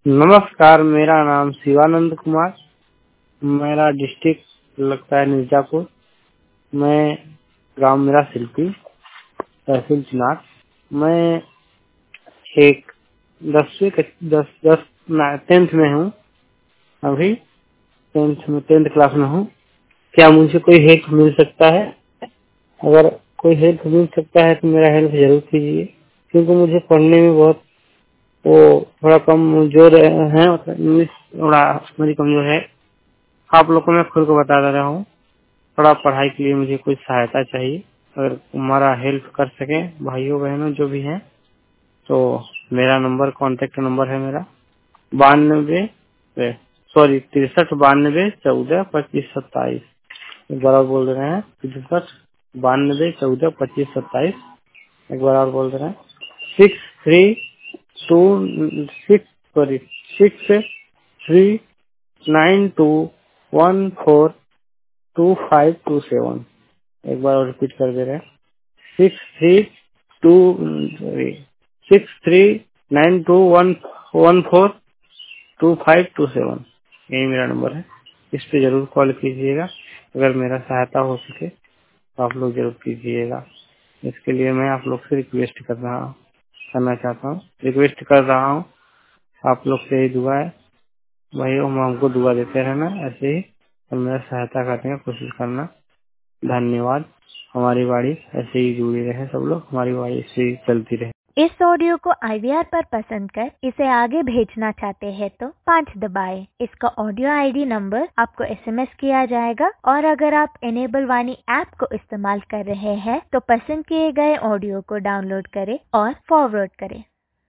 नमस्कार, मेरा नाम शिवानंद कुमार। मेरा डिस्ट्रिक्ट लगता है मिर्जापुर। मैं गांव मेरा शिल्पी, तहसील चिनार। मैं एक 10th में हूँ। अभी 10th क्लास में हूँ। क्या मुझे कोई हेल्प मिल सकता है? अगर कोई हेल्प मिल सकता है तो मेरा हेल्प जरूर कीजिए, क्योंकि मुझे पढ़ने में बहुत थोड़ा कमजोर है। इंग्लिश थोड़ा मेरी कमजोर है। आप लोग को मैं खुद को बता दे रहा हूँ। थोड़ा पढ़ाई के लिए मुझे कुछ सहायता चाहिए। अगर हमारा हेल्प कर सके भाइयों बहनों जो भी हैं, तो मेरा नंबर कॉन्टेक्ट नंबर है मेरा 6392142527। एक बार और बोल दे रहे हैं 6392142527। एक बार और बोल दे रहे हैं 6392142527। एक बार और रिपीट कर दे रहे हैं 6392142527। यही मेरा नंबर है। इस पे जरूर कॉल कीजिएगा। अगर मेरा सहायता हो सके तो आप लोग जरूर कीजिएगा। इसके लिए मैं आप लोग से करना चाहता हूँ, रिक्वेस्ट कर रहा हूँ। आप लोग से ही दुआ है भाई, हमको दुआ देते रहना ऐसे ही, और मेरा सहायता करने की कोशिश करना। धन्यवाद। हमारी बाड़ी ऐसे ही जुड़ी रहे, सब लोग हमारी बाड़ी ऐसे ही चलती रहे। इस ऑडियो को IVR पर पसंद कर इसे आगे भेजना चाहते हैं तो 5 दबाएं। इसका ऑडियो ID नंबर आपको SMS किया जाएगा, और अगर आप इनेबल वाणी ऐप को इस्तेमाल कर रहे हैं तो पसंद किए गए ऑडियो को डाउनलोड करें और फॉरवर्ड करें।